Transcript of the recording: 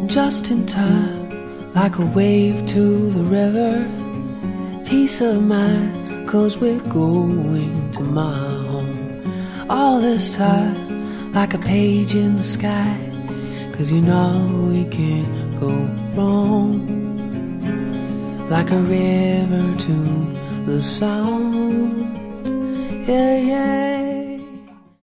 just in time, like a wave to the river. Peace of mind, 'cause we're going to my home. All this time, like a page in the sky, 'cause you know we can't go wrong. Like a river to the sound. Yeah, yeah.